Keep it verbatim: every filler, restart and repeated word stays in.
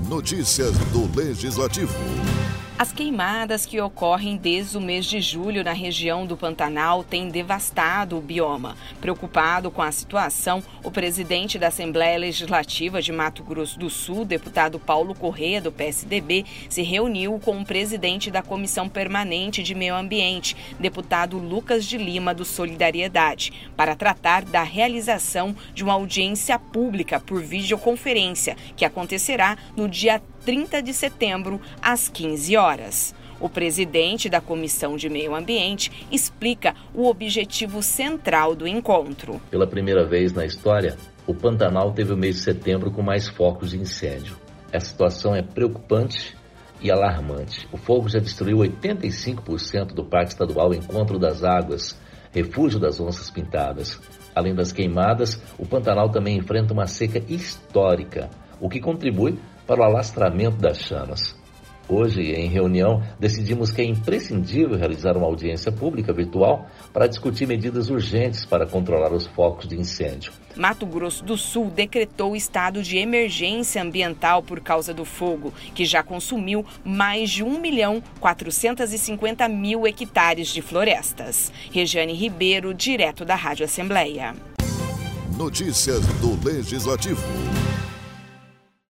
Notícias do Legislativo. As queimadas que ocorrem desde o mês de julho na região do Pantanal têm devastado o bioma. Preocupado com a situação, o presidente da Assembleia Legislativa de Mato Grosso do Sul, deputado Paulo Corrêa, do P S D B, se reuniu com o presidente da Comissão Permanente de Meio Ambiente, deputado Lucas de Lima, do Solidariedade, para tratar da realização de uma audiência pública por videoconferência, que acontecerá no dia trinta de setembro, às quinze horas. O presidente da Comissão de Meio Ambiente explica o objetivo central do encontro. Pela primeira vez na história, o Pantanal teve o mês de setembro com mais focos de incêndio. Essa situação é preocupante e alarmante. O fogo já destruiu oitenta e cinco por cento do Parque Estadual Encontro das Águas, refúgio das onças pintadas. Além das queimadas, o Pantanal também enfrenta uma seca histórica, o que contribui para o alastramento das chamas. Hoje, em reunião, decidimos que é imprescindível realizar uma audiência pública virtual para discutir medidas urgentes para controlar os focos de incêndio. Mato Grosso do Sul decretou estado de emergência ambiental por causa do fogo, que já consumiu mais de um milhão quatrocentos e cinquenta mil hectares de florestas. Regiane Ribeiro, direto da Rádio Assembleia. Notícias do Legislativo.